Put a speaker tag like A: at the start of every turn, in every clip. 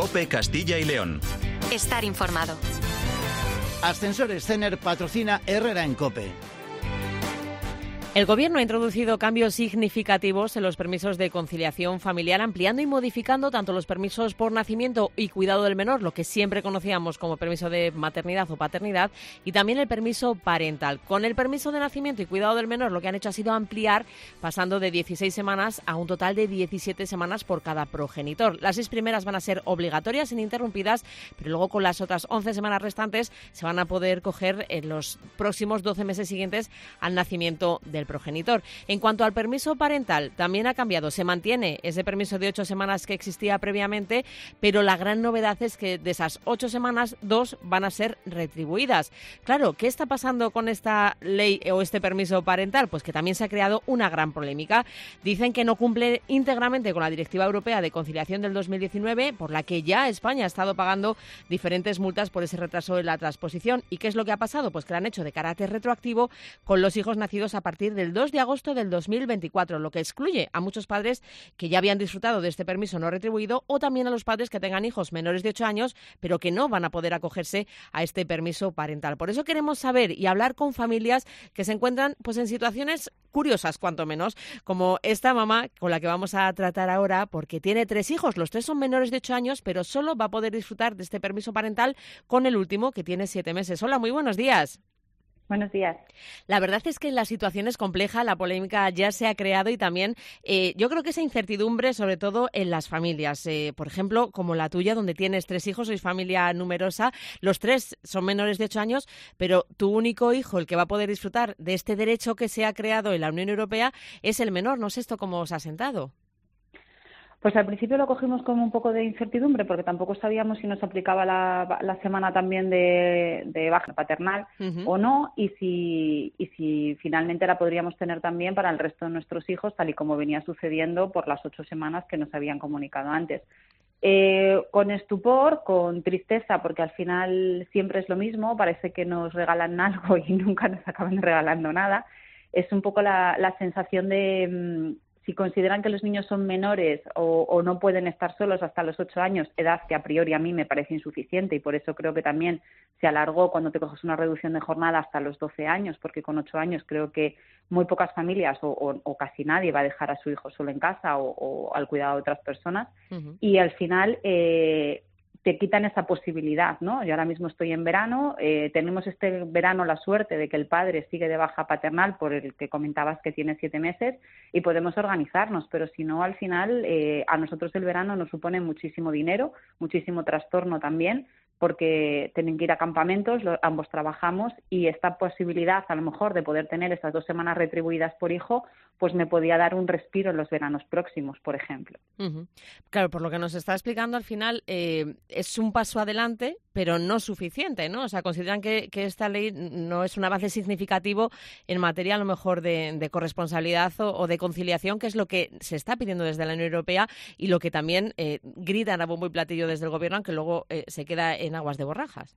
A: COPE Castilla y León.
B: Estar informado.
C: Ascensores Cener patrocina Herrera en COPE.
D: El Gobierno ha introducido cambios significativos en los permisos de conciliación familiar, ampliando y modificando tanto los permisos por nacimiento y cuidado del menor, lo que siempre conocíamos como permiso de maternidad o paternidad, y también el permiso parental. Con el permiso de nacimiento y cuidado del menor, lo que han hecho ha sido ampliar, pasando de 16 semanas a un total de 17 semanas por cada progenitor. Las 6 primeras van a ser obligatorias, ininterrumpidas, pero luego con las otras 11 semanas restantes se van a poder coger en los próximos 12 meses siguientes al nacimiento del progenitor. En cuanto al permiso parental, también ha cambiado. Se mantiene ese permiso de 8 semanas que existía previamente, pero la gran novedad es que de esas 8 semanas, 2 van a ser retribuidas. Claro, ¿qué está pasando con esta ley o este permiso parental? Pues que también se ha creado una gran polémica. Dicen que no cumple íntegramente con la Directiva Europea de Conciliación del 2019, por la que ya España ha estado pagando diferentes multas por ese retraso en la transposición. ¿Y qué es lo que ha pasado? Pues que la han hecho de carácter retroactivo con los hijos nacidos a partir del 2 de agosto del 2024, lo que excluye a muchos padres que ya habían disfrutado de este permiso no retribuido, o también a los padres que tengan hijos menores de 8 años, pero que no van a poder acogerse a este permiso parental. Por eso queremos saber y hablar con familias que se encuentran pues en situaciones curiosas, cuanto menos, como esta mamá con la que vamos a tratar ahora, porque tiene 3 hijos, los 3 son menores de 8 años, pero solo va a poder disfrutar de este permiso parental con el último, que tiene 7 meses. Hola, muy buenos días.
E: Buenos días.
D: La verdad es que la situación es compleja, la polémica ya se ha creado y también yo creo que esa incertidumbre, sobre todo en las familias. Por ejemplo, como la tuya, donde tienes 3 hijos, sois familia numerosa, los 3 son menores de 8 años, pero tu único hijo, el que va a poder disfrutar de este derecho que se ha creado en la Unión Europea, es el menor. No sé esto cómo os ha sentado.
E: Pues al principio lo cogimos como un poco de incertidumbre porque tampoco sabíamos si nos aplicaba la semana también de baja paternal o no, y si finalmente la podríamos tener también para el resto de nuestros hijos, tal y como venía sucediendo por las 8 semanas que nos habían comunicado antes. Con estupor, con tristeza, porque al final siempre es lo mismo, parece que nos regalan algo y nunca nos acaban regalando nada. Es un poco la sensación de... si consideran que los niños son menores o no pueden estar solos hasta los 8 años, edad que a priori a mí me parece insuficiente, y por eso creo que también se alargó cuando te coges una reducción de jornada hasta los 12 años, porque con 8 años creo que muy pocas familias o casi nadie va a dejar a su hijo solo en casa o al cuidado de otras personas. Y al final te quitan esa posibilidad, ¿no? Yo ahora mismo estoy en verano, tenemos este verano la suerte de que el padre sigue de baja paternal, por el que comentabas que tiene 7 meses, y podemos organizarnos, pero si no, al final a nosotros el verano nos supone muchísimo dinero, muchísimo trastorno también, porque tienen que ir a campamentos, ambos trabajamos, y esta posibilidad a lo mejor de poder tener esas 2 semanas retribuidas por hijo, pues me podía dar un respiro en los veranos próximos, por ejemplo.
D: Claro, por lo que nos está explicando, al final es un paso adelante, pero no suficiente, ¿no? O sea, consideran que esta ley no es un avance significativo en materia, a lo mejor, de corresponsabilidad o de conciliación, que es lo que se está pidiendo desde la Unión Europea y lo que también gritan a bombo y platillo desde el Gobierno, aunque luego se queda en aguas de borrajas.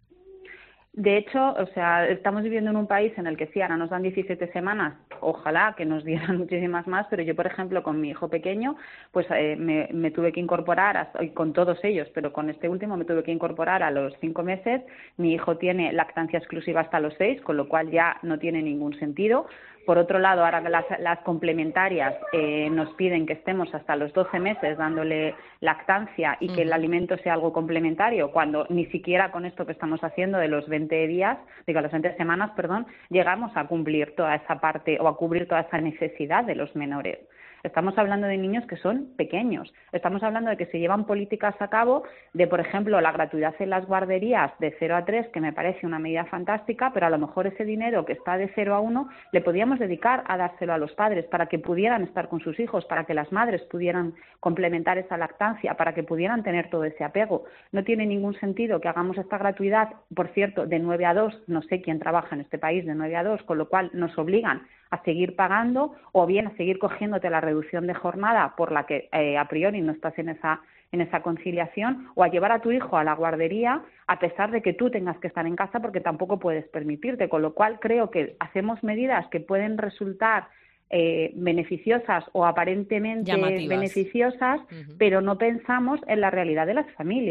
E: De hecho, o sea, estamos viviendo en un país en el que sí, ahora nos dan 17 semanas, ojalá que nos dieran muchísimas más, pero yo, por ejemplo, con mi hijo pequeño, pues me tuve que incorporar, con todos ellos, pero con este último me tuve que incorporar a los 5 meses. Mi hijo tiene lactancia exclusiva hasta los 6, con lo cual ya no tiene ningún sentido. Por otro lado, ahora las complementarias nos piden que estemos hasta los 12 meses dándole lactancia y que el alimento sea algo complementario, cuando ni siquiera con esto que estamos haciendo de los 20 días, las 20 semanas, llegamos a cumplir toda esa parte o a cubrir toda esa necesidad de los menores. Estamos hablando de niños que son pequeños. Estamos hablando de que se llevan políticas a cabo de, por ejemplo, la gratuidad en las guarderías de 0 a 3, que me parece una medida fantástica, pero a lo mejor ese dinero que está de 0 a 1 le podíamos dedicar a dárselo a los padres para que pudieran estar con sus hijos, para que las madres pudieran complementar esa lactancia, para que pudieran tener todo ese apego. No tiene ningún sentido que hagamos esta gratuidad, por cierto, de 9 a 2, no sé quién trabaja en este país de 9 a 2, con lo cual nos obligan a seguir pagando o bien a seguir cogiéndote la reducción de jornada por la que a priori no estás en esa conciliación, o a llevar a tu hijo a la guardería a pesar de que tú tengas que estar en casa porque tampoco puedes permitirte, con lo cual creo que hacemos medidas que pueden resultar beneficiosas o aparentemente
D: llamativas,
E: beneficiosas, pero no pensamos en la realidad de las familias.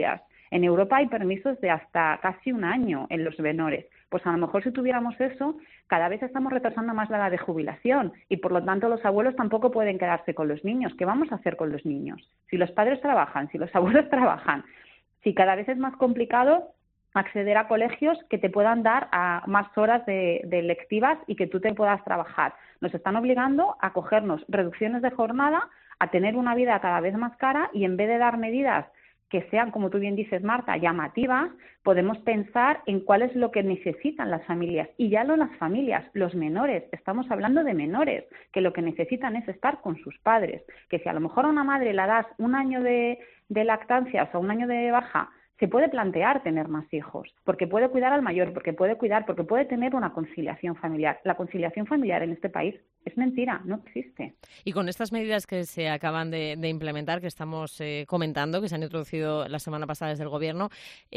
E: En Europa hay permisos de hasta casi un año en los menores. Pues a lo mejor si tuviéramos eso, cada vez estamos retrasando más la edad de jubilación y por lo tanto los abuelos tampoco pueden quedarse con los niños. ¿Qué vamos a hacer con los niños? Si los padres trabajan, si los abuelos trabajan, si cada vez es más complicado acceder a colegios que te puedan dar a más horas de lectivas y que tú te puedas trabajar. Nos están obligando a cogernos reducciones de jornada, a tener una vida cada vez más cara y en vez de dar medidas que sean, como tú bien dices, Marta, llamativas, podemos pensar en cuál es lo que necesitan las familias. Y ya no las familias, los menores, estamos hablando de menores, que lo que necesitan es estar con sus padres. Que si a lo mejor a una madre le das un año de lactancia o un año de baja, se puede plantear tener más hijos, porque puede cuidar al mayor, porque puede tener una conciliación familiar. La conciliación familiar en este país es mentira, no existe.
D: Y con estas medidas que se acaban de implementar, que estamos comentando, que se han introducido la semana pasada desde el Gobierno,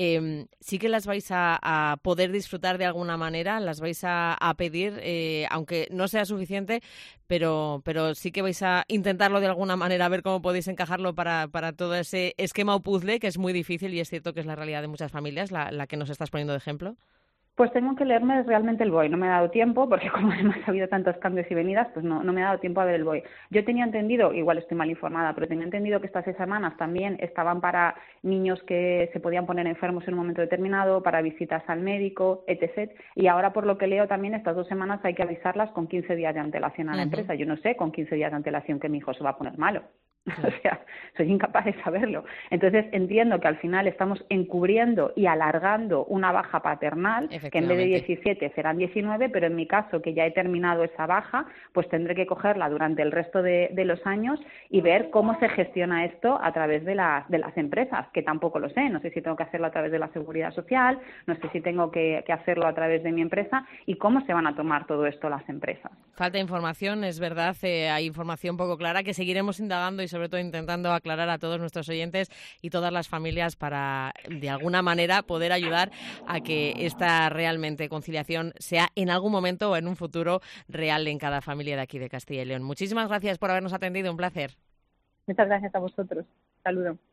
D: ¿sí que las vais a poder disfrutar de alguna manera? ¿Las vais a pedir, aunque no sea suficiente, pero sí que vais a intentarlo de alguna manera, a ver cómo podéis encajarlo para todo ese esquema o puzzle, que es muy difícil y es cierto que es la realidad de muchas familias, la que nos estás poniendo de ejemplo?
E: Pues tengo que leerme realmente el BOE. No me ha dado tiempo, porque como además ha habido tantos cambios y venidas, pues no me ha dado tiempo a ver el BOE. Yo tenía entendido, igual estoy mal informada, pero tenía entendido que estas 6 semanas también estaban para niños que se podían poner enfermos en un momento determinado, para visitas al médico, etc. Y ahora, por lo que leo, también estas 2 semanas hay que avisarlas con 15 días de antelación a la empresa. Yo no sé con 15 días de antelación que mi hijo se va a poner malo. O sea, soy incapaz de saberlo. Entonces entiendo que al final estamos encubriendo y alargando una baja paternal, que en vez de 17 serán 19, pero en mi caso, que ya he terminado esa baja, pues tendré que cogerla durante el resto de los años y ver cómo se gestiona esto a través de las empresas, que tampoco lo sé. No sé si tengo que hacerlo a través de la Seguridad Social, no sé si tengo que hacerlo a través de mi empresa y cómo se van a tomar todo esto las empresas.
D: Falta información, es verdad, hay información poco clara que seguiremos indagando y sobre todo intentando aclarar a todos nuestros oyentes y todas las familias para, de alguna manera, poder ayudar a que esta realmente conciliación sea en algún momento o en un futuro real en cada familia de aquí de Castilla y León. Muchísimas gracias por habernos atendido, un placer.
E: Muchas gracias a vosotros. Saludos.